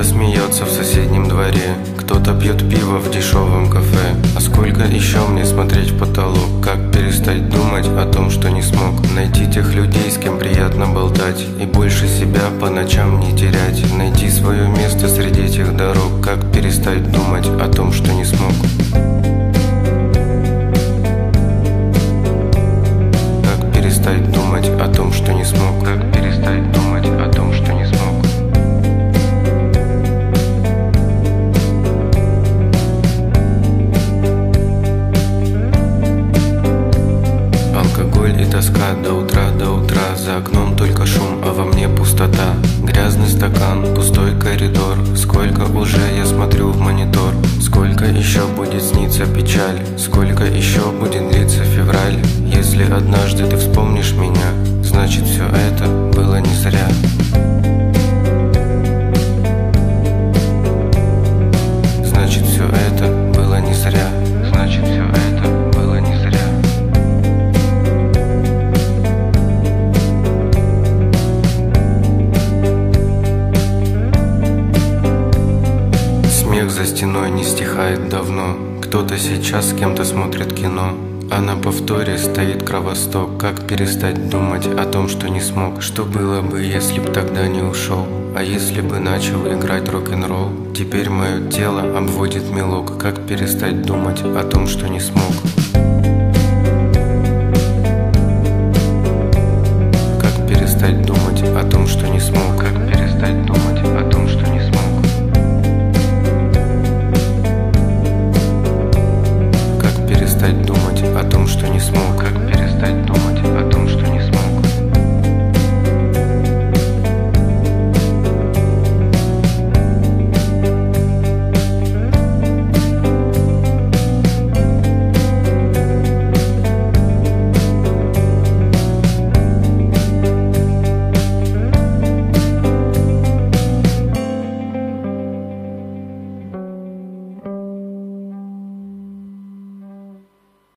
Кто-то смеется в соседнем дворе, кто-то пьет пиво в дешевом кафе. А сколько еще мне смотреть в потолок? Как перестать думать о том, что не смог найти тех людей, с кем приятно болтать, и больше себя по ночам не терять. Найти свое место среди этих дорог. Как перестать думать о том, что не смог. Как перестать думать о том, что не смог. Как перестать думать о том, что не смог. Алкоголь и тоска до утра, за окном только шум, а во мне пустота. Грязный стакан, пустой коридор. Сколько уже я смотрю в монитор. Сколько еще будет сниться печаль. Сколько еще будет длиться февраль. Если однажды ты вспомнишь меня, значит все это было не зря. Значит все это было не зря. Значит все это было не зря. Смех за стеной не стихает давно. Кто-то сейчас с кем-то смотрит кино, а на повторе стоит кровосток. Как перестать думать о том, что не смог? Что было бы, если б тогда не ушел? А если бы начал играть рок-н-ролл? Теперь мое тело обводит мелок. Как перестать думать о том, что не смог?